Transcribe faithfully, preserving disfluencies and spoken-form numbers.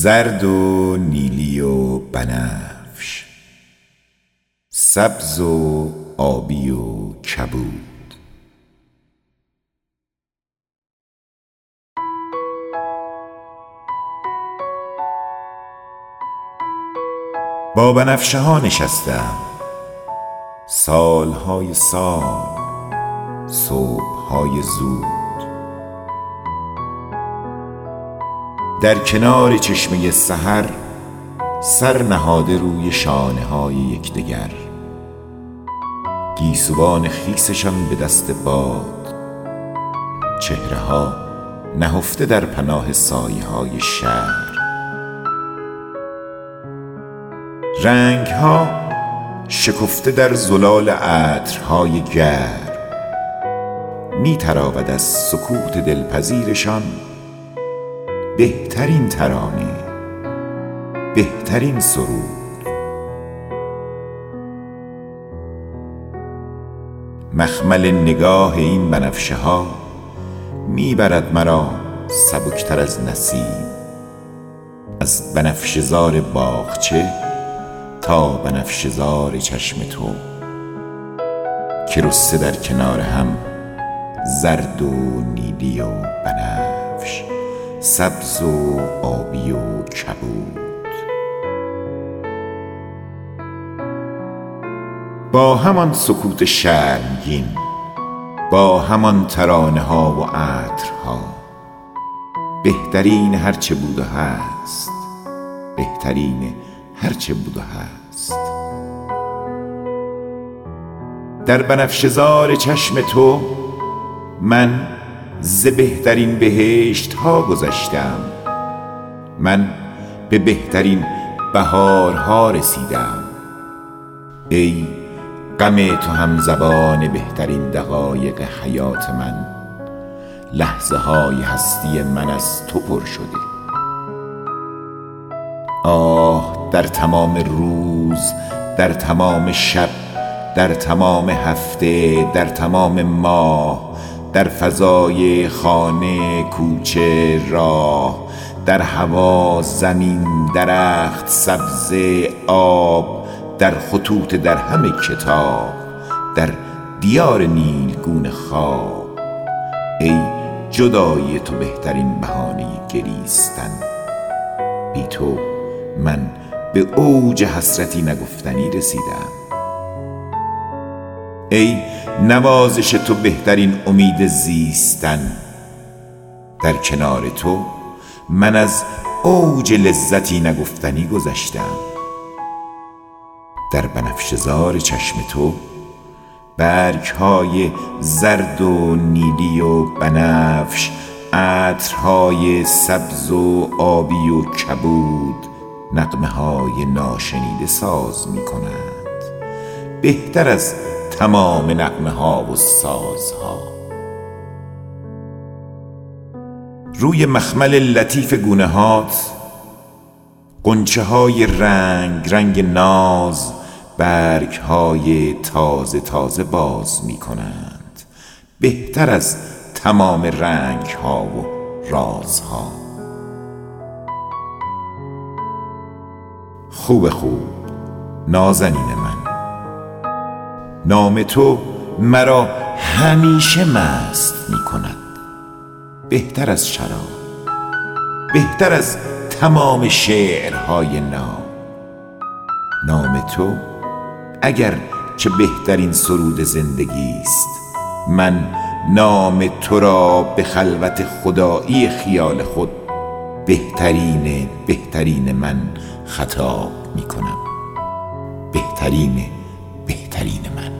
زرد و نیلی و بنفش، سبز و آبی و کبود. با بنفشه ها نشستم سالهای سال، صبحهای زود، در کنار چشمه سحر سر نهاده روی شانه های یکدیگر، گیسوان خیسشان به دست باد، چهره ها نهفته در پناه سایه های شهر. رنگ ها شکفته در زلال عطرهای گرم، می تراود از سکوت دلپذیرشان بهترین ترانه، بهترین سرود. مخمل نگاه این بنفشه ها می برد مرا سبکتر از نسیم، از بنفشه زار باغچه تا بنفشه زار چشم تو، که رسته در کنار هم زرد و نیلی و بنفش، سبز و آبی و کبود. با همان سکوت شرمگین، با همان ترانه ها و عطرها، بهترین هرچه بود و هست، بهترین هرچه بود و هست. در بنفشه زار چشم تو من ز بهترین بهشت ها گذشتم، من به بهترین بهارها رسیدم. ای غم تو هم زبان بهترین دقایق حیات من، لحظه های هستی من از تو پر شده. آه در تمام روز، در تمام شب، در تمام هفته، در تمام ماه، در فضای خانه، کوچه، راه، در هوا، زمین، درخت، سبزه، آب، در خطوط، در همه کتاب، در دیار نیلگون خواب. ای جدایی تو بهترین بهانه گریستن، بی تو من به اوج حسرتی نگفتنی رسیدم. ای نوازش تو بهترین امید زیستن، در کنار تو من از اوج لذتی نگفتنی گذشتم. در بنفشه زار چشم تو برگ‌های زرد و نیلی و بنفش، عطرهای سبز و آبی و کبود، نغمه های ناشنیده ساز می کنند، بهتر از تمام نغمه ها و سازها. روی مخمل لطیف گونه هات غنچه های رنگ رنگ ناز، برگ های تازه تازه باز می کنند، بهتر از تمام رنگ ها و رازها. خوب خوب نازنین من، نام تو مرا همیشه مست می کند، بهتر از شراب، بهتر از تمام شعرهای ناب. نام تو اگر چه بهترین سرود زندگی است، من نام تو را به خلوت خدایی خیال خود بهترین بهترین من خطاب می کنم، بهترین بهترین من.